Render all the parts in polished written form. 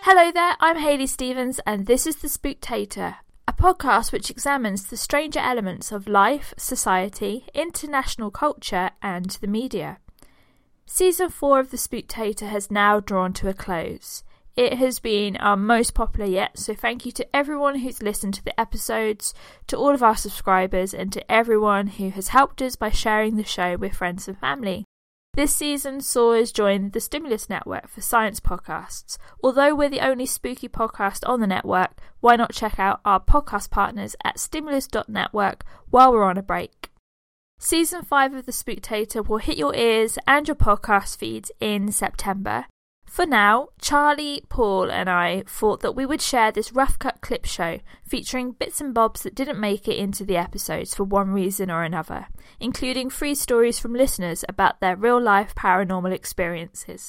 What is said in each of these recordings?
Hello there, I'm Hayley Stevens and this is The Spooktator, a podcast which examines the stranger elements of life, society, international culture and the media. Season 4 of The Spooktator has now drawn to a close. It has been our most popular yet, so thank you to everyone who's listened to the episodes, to all of our subscribers and to everyone who has helped us by sharing the show with friends and family. This season saw us join the Stimulus Network for science podcasts. Although we're the only spooky podcast on the network, why not check out our podcast partners at stimulus.network while we're on a break. Season 5 of The Spooktator will hit your ears and your podcast feeds in September. For now, Charlie, Paul and I thought that we would share this rough cut clip show featuring bits and bobs that didn't make it into the episodes for one reason or another, including free stories from listeners about their real life paranormal experiences.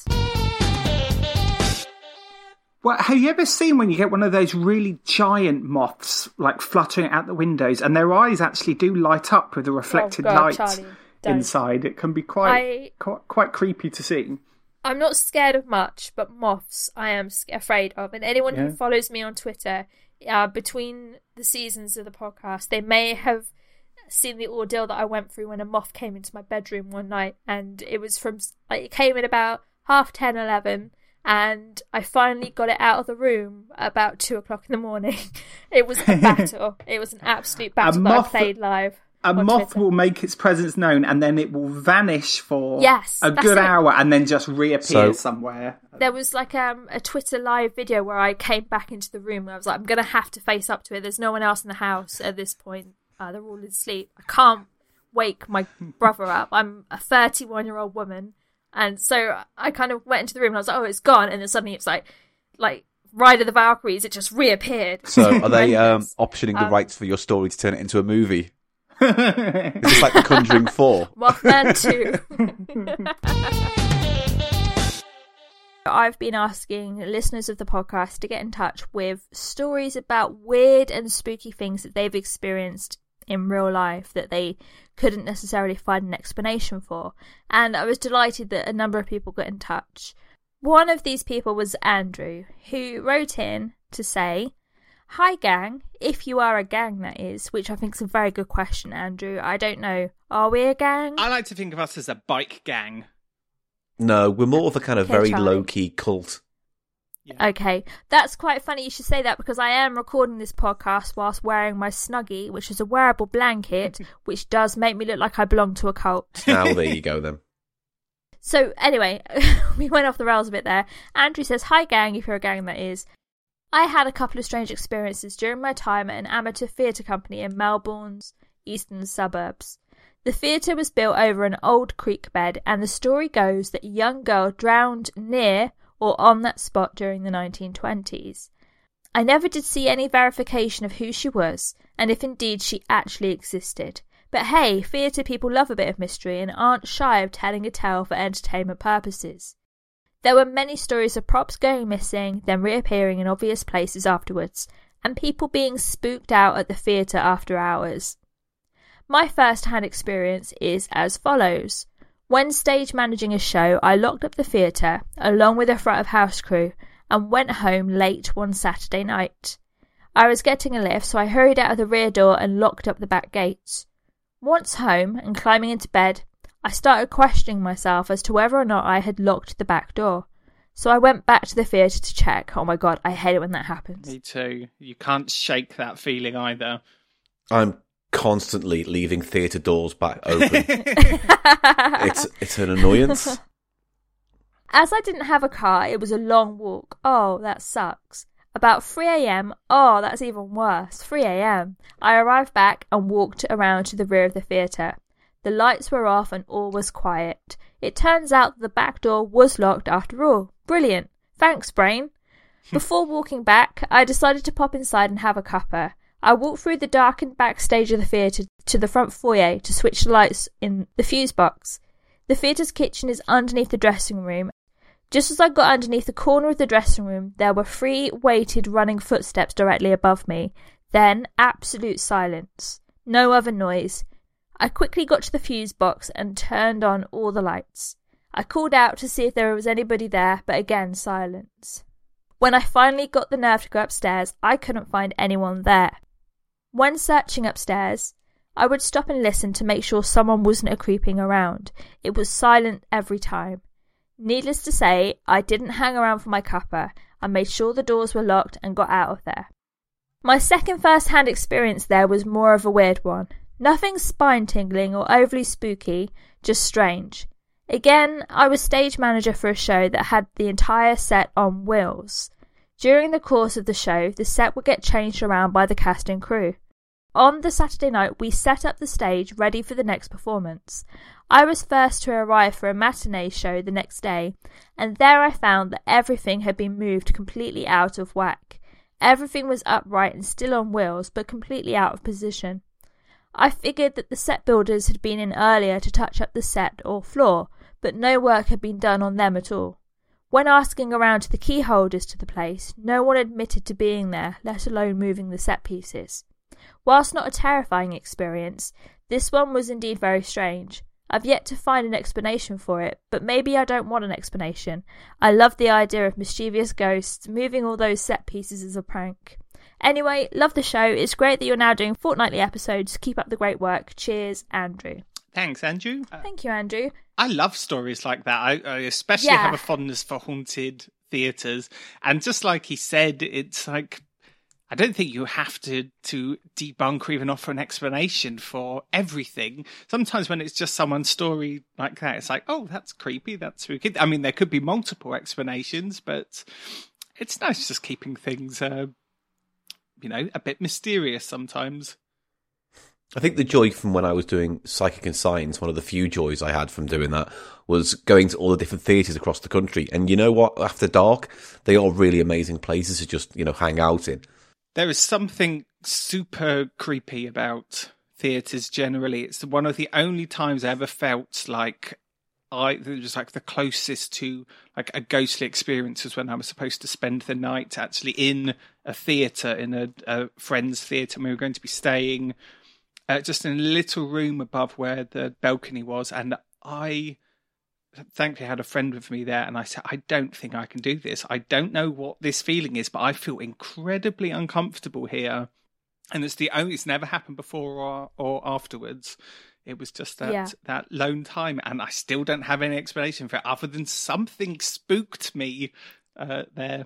Well, have you ever seen when you get one of those really giant moths like fluttering out the windows and their eyes actually do light up with the reflected light Charlie, inside? It can be quite creepy to see. I'm not scared of much, but moths I am afraid of. And anyone who follows me on Twitter, between the seasons of the podcast, they may have seen the ordeal that I went through when a moth came into my bedroom one night. And it was it came in about 10:30, 11, and I finally got it out of the room about 2:00 in the morning. It was a battle. It was an absolute battle that I played live. A moth will make its presence known and then it will vanish for a good hour and then just reappear somewhere. There was like a Twitter live video where I came back into the room and I was like, I'm going to have to face up to it. There's no one else in the house at this point. They're all asleep. I can't wake my brother up. I'm a 31-year-old woman. And so I kind of went into the room and I was like, oh, it's gone. And then suddenly it's like Ride of the Valkyries, it just reappeared. So are they optioning the rights for your story to turn it into a movie? It's just like The Conjuring 4. Mothman 2. I've been asking listeners of the podcast to get in touch with stories about weird and spooky things that they've experienced in real life that they couldn't necessarily find an explanation for. And I was delighted that a number of people got in touch. One of these people was Andrew, who wrote in to say, "Hi gang, if you are a gang that is," which I think is a very good question, Andrew. I don't know. Are we a gang? I like to think of us as a bike gang. No, we're more of a kind of very Charlie. low-key cult. Yeah. Okay, that's quite funny you should say that because I am recording this podcast whilst wearing my Snuggie, which is a wearable blanket, which does make me look like I belong to a cult. Now there you go then. So anyway, we went off the rails a bit there. Andrew says, "Hi gang, if you're a gang that is. I had a couple of strange experiences during my time at an amateur theatre company in Melbourne's eastern suburbs. The theatre was built over an old creek bed, and the story goes that a young girl drowned near or on that spot during the 1920s. I never did see any verification of who she was, and if indeed she actually existed. But hey, theatre people love a bit of mystery and aren't shy of telling a tale for entertainment purposes. There were many stories of props going missing, then reappearing in obvious places afterwards, and people being spooked out at the theatre after hours. My first-hand experience is as follows. When stage managing a show, I locked up the theatre, along with a front of house crew, and went home late one Saturday night. I was getting a lift, so I hurried out of the rear door and locked up the back gates. Once home, and climbing into bed, I started questioning myself as to whether or not I had locked the back door. So I went back to the theatre to check. Oh my god, I hate it when that happens. Me too. You can't shake that feeling either. I'm constantly leaving theatre doors back open. It's an annoyance. As I didn't have a car, it was a long walk. Oh, that sucks. About 3 a.m, oh, that's even worse, 3 a.m, I arrived back and walked around to the rear of the theatre. The lights were off and all was quiet. It turns out that the back door was locked after all. Brilliant. Thanks, brain. Before walking back, I decided to pop inside and have a cuppa. I walked through the darkened backstage of the theatre to the front foyer to switch the lights in the fuse box. The theatre's kitchen is underneath the dressing room. Just as I got underneath the corner of the dressing room, there were 3 weighted running footsteps directly above me. Then, absolute silence. No other noise. I quickly got to the fuse box and turned on all the lights. I called out to see if there was anybody there, but again, silence. When I finally got the nerve to go upstairs, I couldn't find anyone there. When searching upstairs, I would stop and listen to make sure someone wasn't creeping around. It was silent every time. Needless to say, I didn't hang around for my cuppa. I made sure the doors were locked and got out of there. My second first-hand experience there was more of a weird one. Nothing spine-tingling or overly spooky, just strange. Again, I was stage manager for a show that had the entire set on wheels. During the course of the show, the set would get changed around by the cast and crew. On the Saturday night, we set up the stage ready for the next performance. I was first to arrive for a matinee show the next day, and there I found that everything had been moved completely out of whack. Everything was upright and still on wheels, but completely out of position. I figured that the set builders had been in earlier to touch up the set or floor, but no work had been done on them at all. When asking around to the key holders to the place, no one admitted to being there, let alone moving the set pieces. Whilst not a terrifying experience, this one was indeed very strange. I've yet to find an explanation for it, but maybe I don't want an explanation. I love the idea of mischievous ghosts moving all those set pieces as a prank. Anyway, love the show. It's great that you're now doing fortnightly episodes. Keep up the great work. Cheers, Andrew. Thanks, Andrew. Thank you, Andrew. I love stories like that. I especially have a fondness for haunted theatres. And just like he said, it's like, I don't think you have to debunk or even offer an explanation for everything. Sometimes when it's just someone's story like that, it's like, oh, that's creepy, that's spooky. I mean, there could be multiple explanations, but it's nice just keeping things, a bit mysterious sometimes. I think the joy from when I was doing Psychic and Science, one of the few joys I had from doing that, was going to all the different theatres across the country. And you know what? After dark, they are really amazing places to just, hang out in. There is something super creepy about theatres generally. It's one of the only times I ever felt like it was like the closest to like a ghostly experience was when I was supposed to spend the night actually in a theatre, in a friend's theatre. We were going to be staying just in a little room above where the balcony was. And I thankfully had a friend with me there, and I said, I don't think I can do this. I don't know what this feeling is, but I feel incredibly uncomfortable here. And it's never happened before or afterwards. It was just that lone time, and I still don't have any explanation for it other than something spooked me there.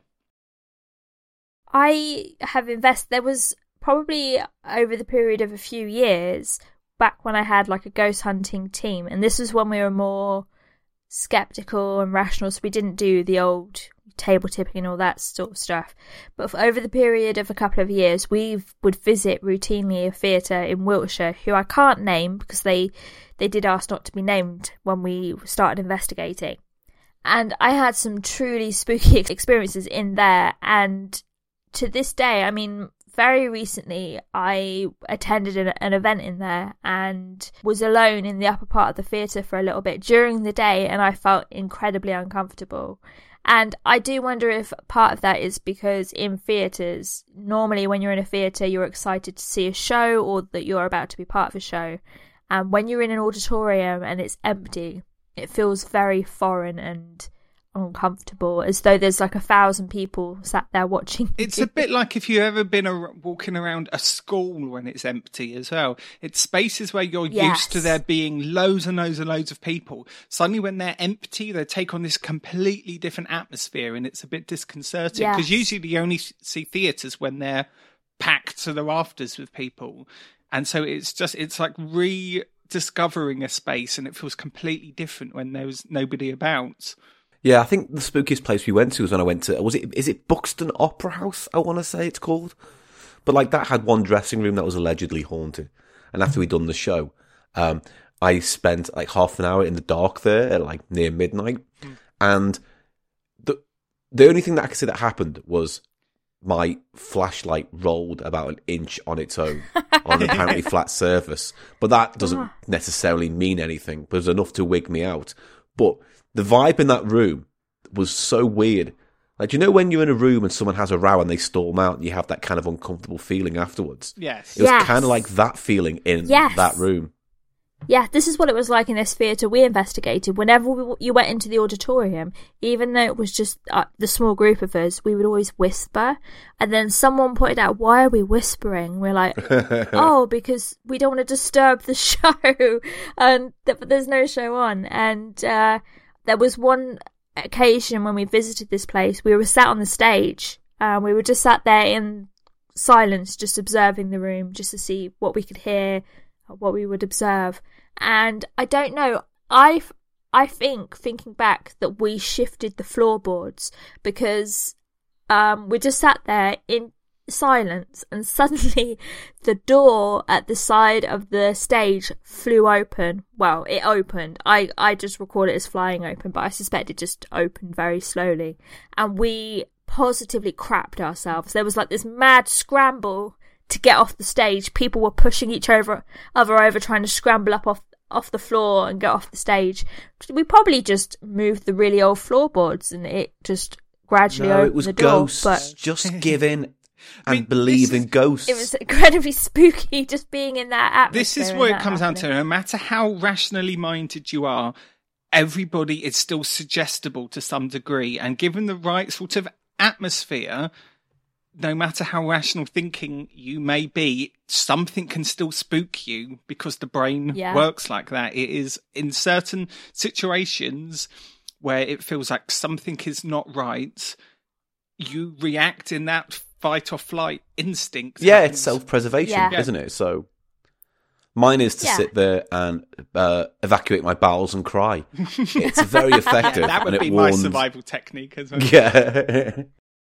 I have invested. There was probably over the period of a few years back when I had like a ghost hunting team, and this was when we were more skeptical and rational, so we didn't do the old table tipping and all that sort of stuff. But over the period of a couple of years, we would visit routinely a theatre in Wiltshire, who I can't name because they did ask not to be named when we started investigating. And I had some truly spooky experiences in there, and to this day, I mean, very recently, I attended an event in there and was alone in the upper part of the theatre for a little bit during the day, and I felt incredibly uncomfortable. And I do wonder if part of that is because in theatres, normally when you're in a theatre, you're excited to see a show or that you're about to be part of a show. And when you're in an auditorium and it's empty, it feels very foreign and uncomfortable, as though there's like 1,000 people sat there watching. It's a bit like if you've ever been walking around a school when it's empty as well. It's spaces where you're used to there being loads and loads and loads of people. Suddenly when they're empty, they take on this completely different atmosphere, and it's a bit disconcerting because usually you only see theatres when they're packed to the rafters with people. And so it's like rediscovering a space, and it feels completely different when there's nobody about. Yeah, I think the spookiest place we went to was when I went to, is it Buxton Opera House, I want to say it's called? But like that had one dressing room that was allegedly haunted. And after we'd done the show, I spent like half an hour in the dark there at like near midnight. And the only thing that I could say that happened was my flashlight rolled about an inch on its own on an apparently flat surface. But that doesn't necessarily mean anything, but it was enough to wig me out. But the vibe in that room was so weird. Like, you know when you're in a room and someone has a row and they storm out and you have that kind of uncomfortable feeling afterwards? Yes. It was kind of like that feeling in that room. Yeah, this is what it was like in this theatre we investigated. Whenever you went into the auditorium, even though it was just the small group of us, we would always whisper. And then someone pointed out, why are we whispering? We're like, oh, because we don't want to disturb the show. And but there's no show on. And there was one occasion when we visited this place, we were sat on the stage. We were just sat there in silence, just observing the room, just to see what we could hear, what we would observe. And I don't know, I think, thinking back, that we shifted the floorboards because we just sat there in silence, and suddenly the door at the side of the stage flew open. Well, it opened. I just record it as flying open, but I suspect it just opened very slowly. And we positively crapped ourselves. There was like this mad scramble to get off the stage. People were pushing each other over, trying to scramble up off the floor and get off the stage. We probably just moved the really old floorboards, and it just gradually opened the door. It was ghosts. But just give in and believe in ghosts. it was incredibly spooky just being in that atmosphere. This is what it comes down to. No matter how rationally minded you are, everybody is still suggestible to some degree. And given the right sort of atmosphere, no matter how rational thinking you may be, something can still spook you because the brain works like that. It is in certain situations where it feels like something is not right, you react in that fight or flight instinct. Yeah, it's self-preservation, isn't it? So mine is to sit there and evacuate my bowels and cry. It's very effective. That would be my survival technique as well. Yeah.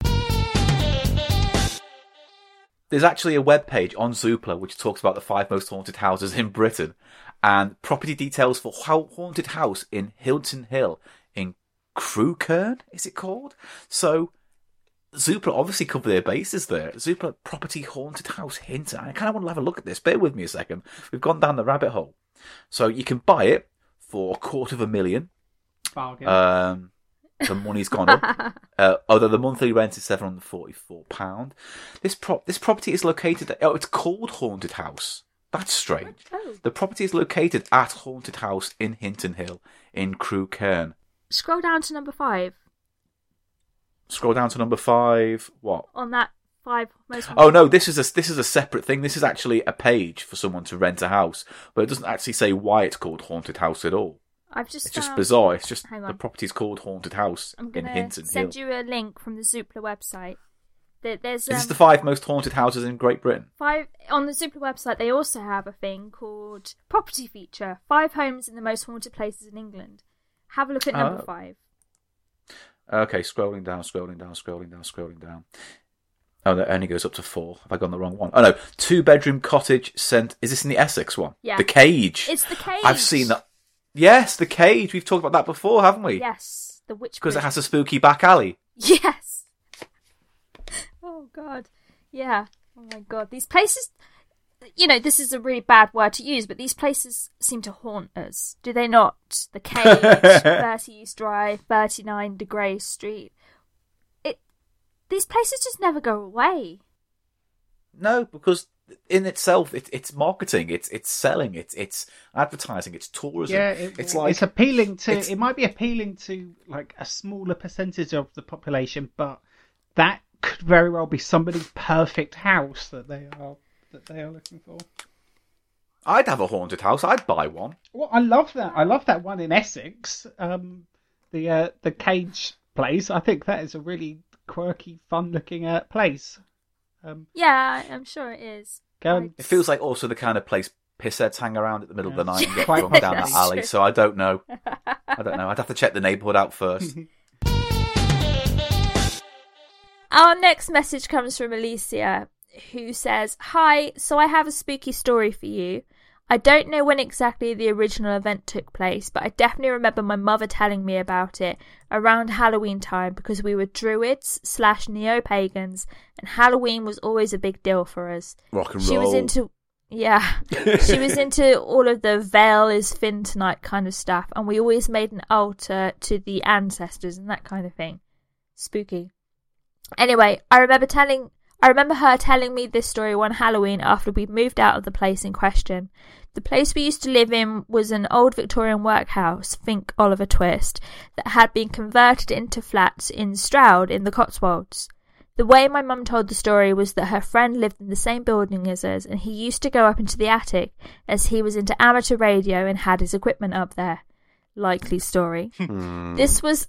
There's actually a webpage on Zoopla which talks about the 5 most haunted houses in Britain, and property details for haunted house in Hilton Hill in Crewkerne, is it called? So Zoopla obviously cover their bases there. Zoopla property haunted house Hinton. I kind of want to have a look at this. Bear with me a second. We've gone down the rabbit hole. So you can buy it for $250,000. Bargain. The money's gone up. Although the monthly rent is £744. This property is located at, it's called Haunted House. That's strange. Oh. The property is located at Haunted House in Hinton Hill in Crewkerne. Scroll down to number 5. Scroll down to number 5. What? On that 5 most. Oh no, this is a separate thing. This is actually a page for someone to rent a house, but it doesn't actually say why it's called Haunted House at all. It's just bizarre. It's just the property's called Haunted House in Hinton Hill. I'm going to send you a link from the Zoopla website. There's, is this the 5 most haunted houses in Great Britain? 5 on the Zoopla website. They also have a thing called Property Feature: 5 homes in the most haunted places in England. Have a look at number 5. Okay, scrolling down. Oh, that only goes up to 4. Have I gone the wrong one? Oh no, 2-bedroom cottage Is this in the Essex one? Yeah. The Cage. It's the Cage. I've seen that. Yes, the Cage. We've talked about that before, haven't we? Yes, the witch. Because it has a spooky back alley. Yes. Oh God. Yeah. Oh my God. These places. You know, this is a really bad word to use, but these places seem to haunt us, do they not? The Cage, 30 East Drive, 39 De Grey Street. These places just never go away. No, because in itself, it's marketing, it's selling, it's advertising, it's tourism. Yeah, it's appealing to. It might be appealing to like a smaller percentage of the population, but that could very well be somebody's perfect house that they are looking for. I'd have a haunted house. I'd buy one. Well, I love that. I love that one in Essex. The Cage place. I think that is a really quirky, fun-looking place. Yeah, I'm sure it is. It feels like also the kind of place pissheads hang around at the middle of the night and get drunk down that alley. So I don't know. I'd have to check the neighbourhood out first. Our next message comes from Alicia, who says, "Hi, so I have a spooky story for you. I don't know when exactly the original event took place, but I definitely remember my mother telling me about it around Halloween time because we were druids / neo-pagans, and Halloween was always a big deal for us. Rock and She roll. was into all of the veil is thin tonight kind of stuff, and we always made an altar to the ancestors and that kind of thing. Spooky. Anyway, I remember telling I remember her telling me this story one Halloween after we'd moved out of the place in question. The place we used to live in was an old Victorian workhouse, think Oliver Twist, that had been converted into flats in Stroud in the Cotswolds. The way my mum told the story was that her friend lived in the same building as us, and he used to go up into the attic as he was into amateur radio and had his equipment up there. Likely story. This was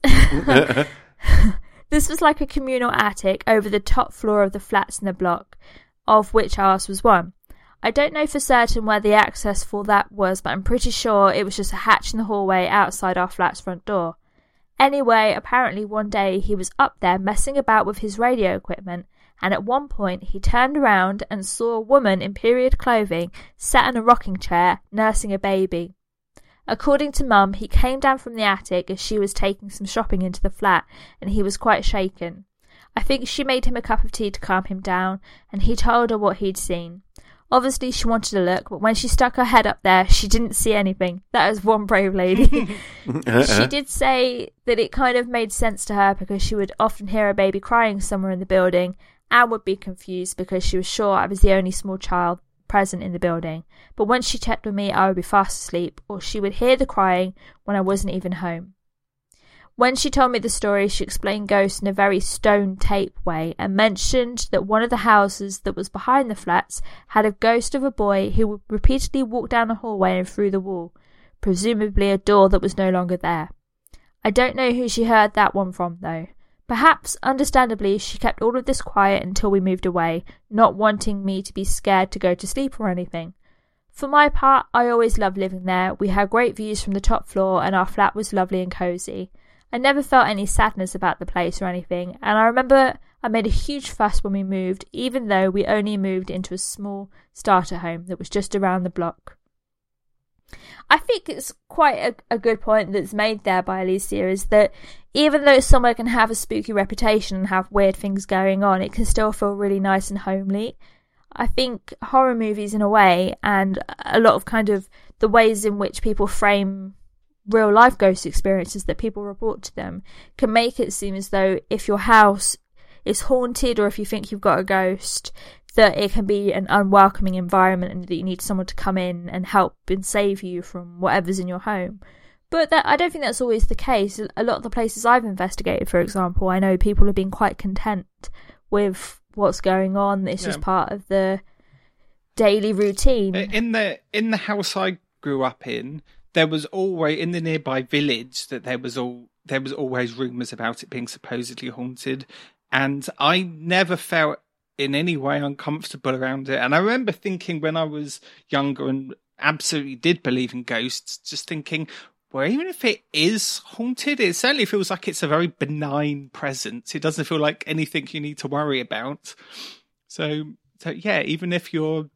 this was like a communal attic over the top floor of the flats in the block, of which ours was one. I don't know for certain where the access for that was, but I'm pretty sure it was just a hatch in the hallway outside our flat's front door. Anyway, apparently one day he was up there messing about with his radio equipment, and at one point he turned around and saw a woman in period clothing sat in a rocking chair nursing a baby. According to Mum, he came down from the attic as she was taking some shopping into the flat, and he was quite shaken. I think she made him a cup of tea to calm him down, and he told her what he'd seen. Obviously she wanted a look, but when she stuck her head up there, she didn't see anything. That was one brave lady. She did say that it kind of made sense to her because she would often hear a baby crying somewhere in the building and would be confused because she was sure I was the only small child present in the building. But once she checked with me, I would be fast asleep, or she would hear the crying when I wasn't even home. When she told me the story, she explained ghosts in a very stone tape way and mentioned that one of the houses that was behind the flats had a ghost of a boy who would repeatedly walk down the hallway and through the wall, presumably a door that was no longer there. I don't know who she heard that one from, though. Perhaps, understandably, she kept all of this quiet until we moved away, not wanting me to be scared to go to sleep or anything. For my part, I always loved living there. We had great views from the top floor and our flat was lovely and cosy. I never felt any sadness about the place or anything, and I remember I made a huge fuss when we moved, even though we only moved into a small starter home that was just around the block. I think it's quite a good point that's made there by Alicia, is that even though somewhere can have a spooky reputation and have weird things going on, it can still feel really nice and homely. I think horror movies, in a way, and a lot of kind of the ways in which people frame real life ghost experiences that people report to them, can make it seem as though if your house is haunted or if you think you've got a ghost, that it can be an unwelcoming environment and that you need someone to come in and help and save you from whatever's in your home. But I don't think that's always the case. A lot of the places I've investigated, for example, I know people have been quite content with what's going on. It's just part of the daily routine. In the house I grew up in, there was always, in the nearby village, that there was always rumours about it being supposedly haunted, and I never felt in any way uncomfortable around it. And I remember thinking when I was younger and absolutely did believe in ghosts, just thinking, well, even if it is haunted, it certainly feels like it's a very benign presence. It doesn't feel like anything you need to worry about. So yeah, even if you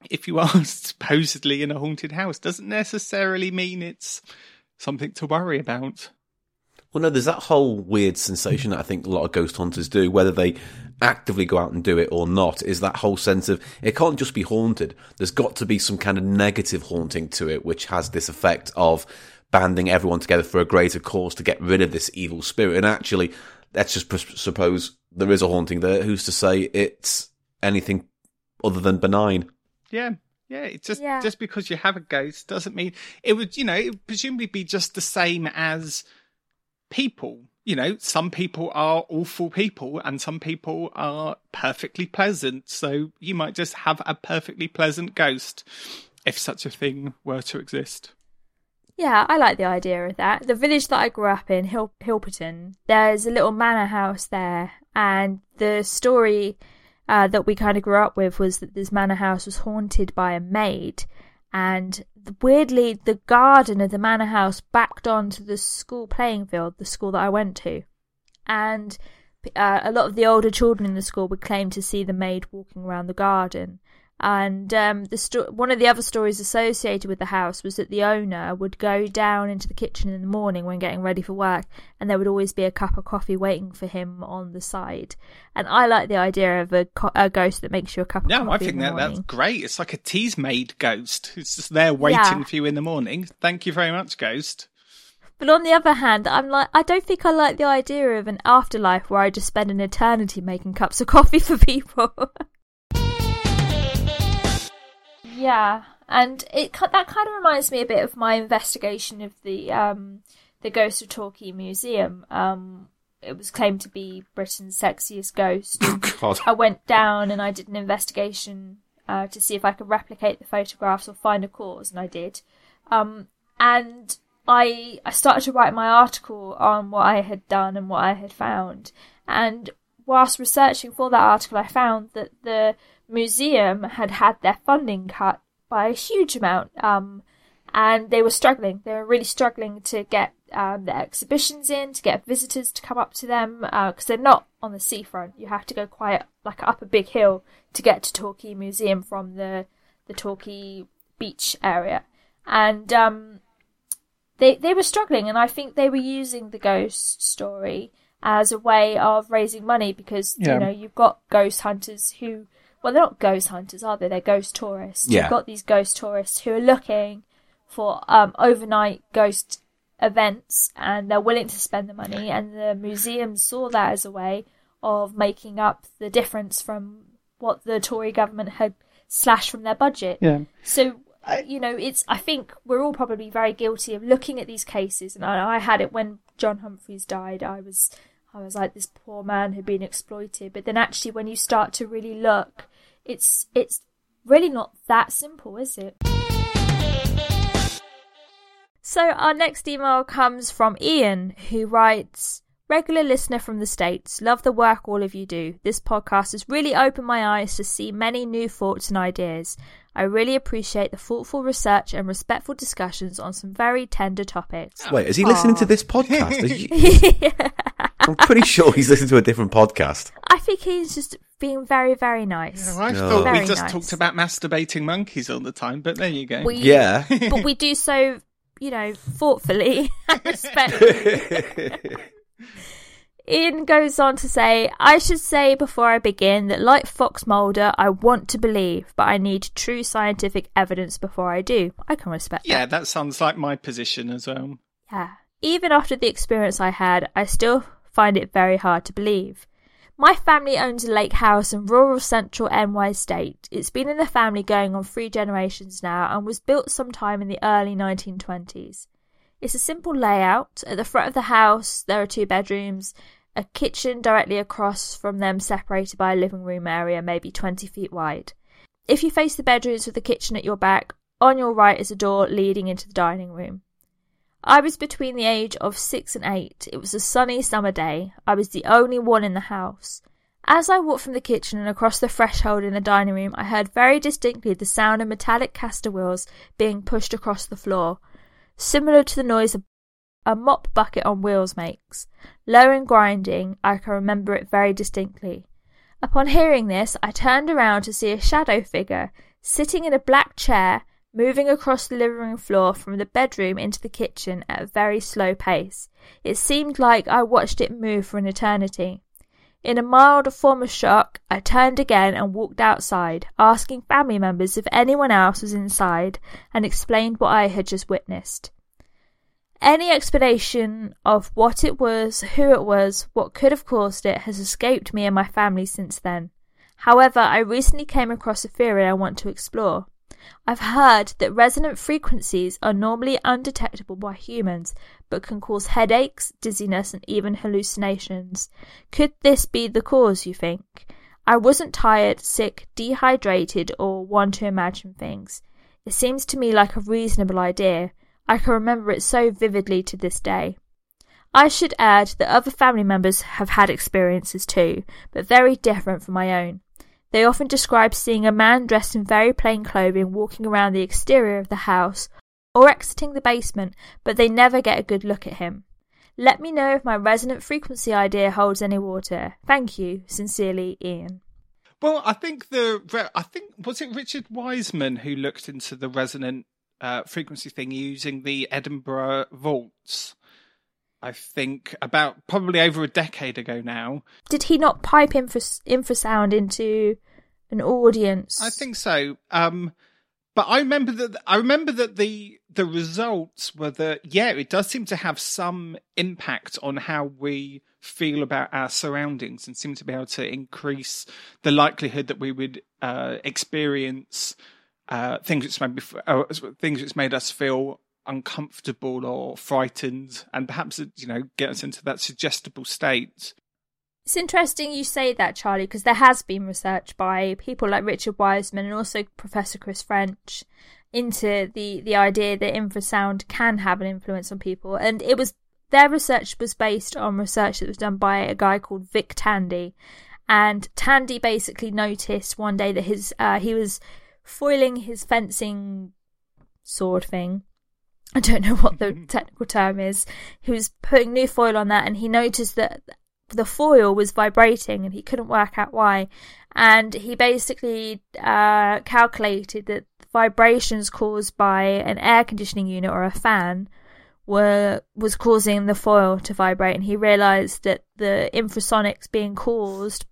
are supposedly in a haunted house, doesn't necessarily mean it's something to worry about. Well, no, there's that whole weird sensation that I think a lot of ghost hunters do, whether they actively go out and do it or not, is that whole sense of it can't just be haunted. There's got to be some kind of negative haunting to it, which has this effect of banding everyone together for a greater cause to get rid of this evil spirit. And actually, let's just suppose there is a haunting there. Who's to say it's anything other than benign? Yeah. It's just because you have a ghost doesn't mean it would, it would presumably be just the same as people. Some people are awful people and some people are perfectly pleasant. So you might just have a perfectly pleasant ghost if such a thing were to exist. Yeah, I like the idea of that. The village that I grew up in, Hilperton, there's a little manor house there, and the story that we kind of grew up with was that this manor house was haunted by a maid, and weirdly the garden of the manor house backed onto the school playing field, the school that I went to, and a lot of the older children in the school would claim to see the maid walking around the garden. And one of the other stories associated with the house was that the owner would go down into the kitchen in the morning when getting ready for work, and there would always be a cup of coffee waiting for him on the side. And I like the idea of a ghost that makes you a cup of coffee. No, I think that's great. It's like a teasmade ghost. It's just there waiting for you in the morning. Thank you very much, ghost. But on the other hand, I'm like, I don't think I like the idea of an afterlife where I just spend an eternity making cups of coffee for people. Yeah, and that kind of reminds me a bit of my investigation of the Ghost of Torquay Museum. It was claimed to be Britain's sexiest ghost. God. I went down and I did an investigation to see if I could replicate the photographs or find a cause, and I did. And I started to write my article on what I had done and what I had found. And whilst researching for that article, I found that the museum had their funding cut by a huge amount. And they were struggling. They were really struggling to get the exhibitions in, to get visitors to come up to them, because they're not on the seafront. You have to go quite up a big hill to get to Torquay Museum from the Torquay beach area. And they were struggling, and I think they were using the ghost story as a way of raising money because, you've got ghost hunters who, well, they're not ghost hunters, are they? They're ghost tourists. Yeah. You've got these ghost tourists who are looking for overnight ghost events, and they're willing to spend the money, and the museum saw that as a way of making up the difference from what the Tory government had slashed from their budget. Yeah. So, I think we're all probably very guilty of looking at these cases, and I had it when John Humphreys died. I was like, this poor man had been exploited, but then actually when you start to really look, it's really not that simple, is it? So our next email comes from Ian, who writes, regular listener from the States, love the work all of you do. This podcast has really opened my eyes to see many new thoughts and ideas. I really appreciate the thoughtful research and respectful discussions on some very tender topics. Wait, is he listening to this podcast? Yeah. I'm pretty sure he's listening to a different podcast. I think he's just being very, very nice. I thought we Very just nice. talked about masturbating monkeys all the time, but there you go. Yeah. But we do so, thoughtfully and respectfully. Ian goes on to say, I should say before I begin that like Fox Mulder, I want to believe, but I need true scientific evidence before I do. I can respect that. Yeah, that sounds like my position as well. Yeah. Even after the experience I had, I still find it very hard to believe. My family owns a lake house in rural central NY State. It's been in the family going on 3 generations now and was built sometime in the early 1920s. It's a simple layout. At the front of the house, there are 2 bedrooms, a kitchen directly across from them separated by a living room area maybe 20 feet wide. If you face the bedrooms with the kitchen at your back, on your right is a door leading into the dining room. I was between the age of 6 and 8. It was a sunny summer day. I was the only one in the house. As I walked from the kitchen and across the threshold in the dining room, I heard very distinctly the sound of metallic caster wheels being pushed across the floor, similar to the noise a mop bucket on wheels makes. Low and grinding, I can remember it very distinctly. Upon hearing this, I turned around to see a shadow figure sitting in a black chair, moving across the living room floor from the bedroom into the kitchen at a very slow pace. It seemed like I watched it move for an eternity. In a mild form of shock, I turned again and walked outside, asking family members if anyone else was inside, and explained what I had just witnessed. Any explanation of what it was, who it was, what could have caused it has escaped me and my family since then. However, I recently came across a theory I want to explore. I've heard that resonant frequencies are normally undetectable by humans, but can cause headaches, dizziness, and even hallucinations. Could this be the cause, you think? I wasn't tired, sick, dehydrated, or one to imagine things. It seems to me like a reasonable idea. I can remember it so vividly to this day. I should add that other family members have had experiences too, but very different from my own. They often describe seeing a man dressed in very plain clothing walking around the exterior of the house or exiting the basement, but they never get a good look at him. Let me know if my resonant frequency idea holds any water. Thank you. Sincerely, Ian. Well, I think was it Richard Wiseman who looked into the resonant frequency thing using the Edinburgh vaults? I think about probably over a decade ago now. Did he not pipe infrasound into an audience? I think so. But I remember that the results were that, yeah, it does seem to have some impact on how we feel about our surroundings, and seem to be able to increase the likelihood that we would experience things which made us feel uncomfortable or frightened, and perhaps, get us into that suggestible state. It's interesting you say that, Charlie, because there has been research by people like Richard Wiseman and also Professor Chris French into the idea that infrasound can have an influence on people. And their research was based on research that was done by a guy called Vic Tandy. And Tandy basically noticed one day that he was foiling his fencing sword thing. I don't know what the technical term is. He was putting new foil on that, and he noticed that the foil was vibrating and he couldn't work out why. And he basically calculated that vibrations caused by an air conditioning unit or a fan was causing the foil to vibrate. And he realised that the infrasonics being caused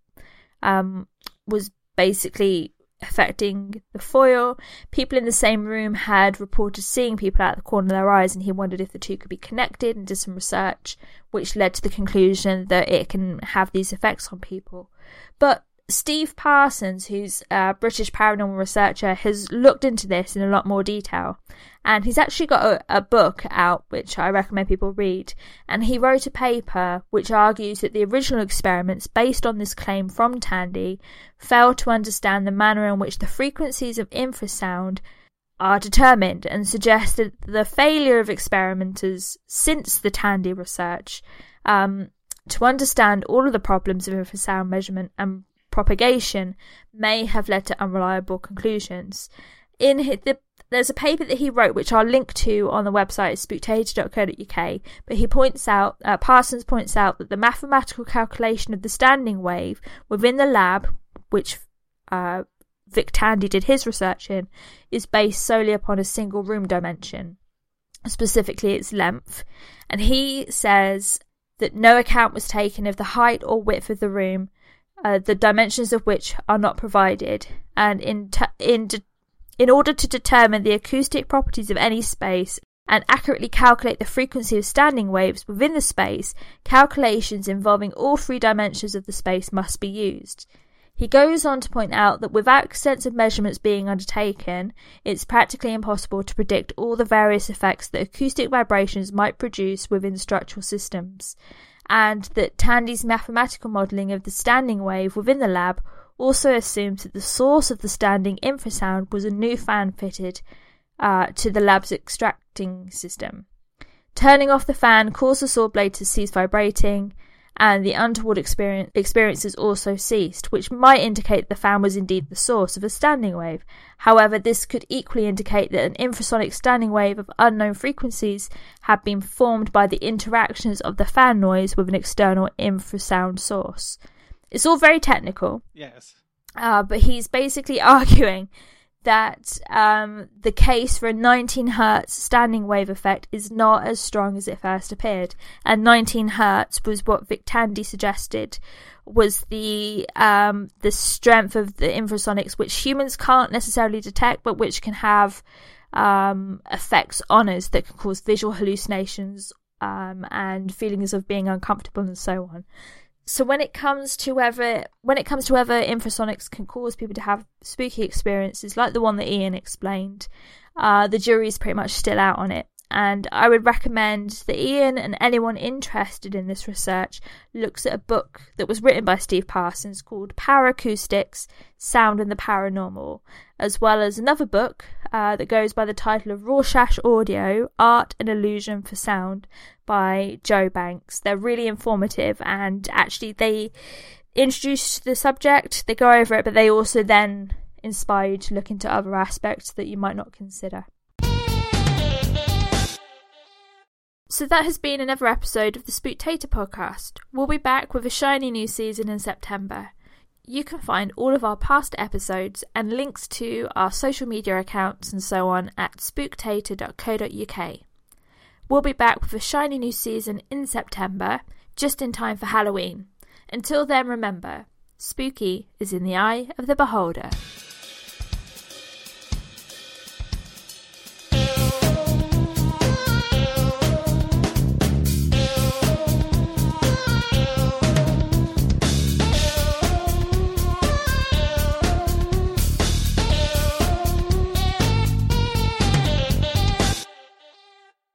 was basically affecting the foil. People in the same room had reported seeing people out the corner of their eyes, and he wondered if the two could be connected, and did some research which led to the conclusion that it can have these effects on people. But Steve Parsons, who's a British paranormal researcher, has looked into this in a lot more detail, and he's actually got a book out which I recommend people read. And he wrote a paper which argues that the original experiments based on this claim from Tandy failed to understand the manner in which the frequencies of infrasound are determined, and suggested the failure of experimenters since the Tandy research to understand all of the problems of infrasound measurement and propagation may have led to unreliable conclusions. There's a paper that he wrote, which I'll link to on the website, spooktator.co.uk, but Parsons points out that the mathematical calculation of the standing wave within the lab, which Vic Tandy did his research in, is based solely upon a single room dimension, specifically its length. And he says that no account was taken of the height or width of the room, the dimensions of which are not provided, and in order to determine the acoustic properties of any space and accurately calculate the frequency of standing waves within the space, calculations involving all three dimensions of the space must be used. He goes on to point out that without extensive measurements being undertaken, it's practically impossible to predict all the various effects that acoustic vibrations might produce within structural systems, and that Tandy's mathematical modelling of the standing wave within the lab also assumes that the source of the standing infrasound was a new fan fitted to the lab's extracting system. Turning off the fan caused the saw blade to cease vibrating, and the untoward experiences also ceased, which might indicate the fan was indeed the source of a standing wave. However, this could equally indicate that an infrasonic standing wave of unknown frequencies had been formed by the interactions of the fan noise with an external infrasound source. It's all very technical. Yes. But he's basically arguing that the case for a 19 hertz standing wave effect is not as strong as it first appeared. And 19 hertz was what Vic Tandy suggested was the strength of the infrasonics, which humans can't necessarily detect, but which can have effects on us that can cause visual hallucinations and feelings of being uncomfortable and so on. So when it comes to whether infrasonics can cause people to have spooky experiences like the one that Ian explained, the jury's pretty much still out on it. And I would recommend that Ian and anyone interested in this research looks at a book that was written by Steve Parsons called Paracoustics, Sound and the Paranormal, as well as another book that goes by the title of Rorschach Audio, Art and Illusion for Sound by Joe Banks. They're really informative, and actually they introduce the subject, they go over it, but they also then inspire you to look into other aspects that you might not consider. So that has been another episode of the Spooktator podcast. We'll be back with a shiny new season in September. You can find all of our past episodes and links to our social media accounts and so on at spooktator.co.uk. We'll be back with a shiny new season in September, just in time for Halloween. Until then, remember, spooky is in the eye of the beholder.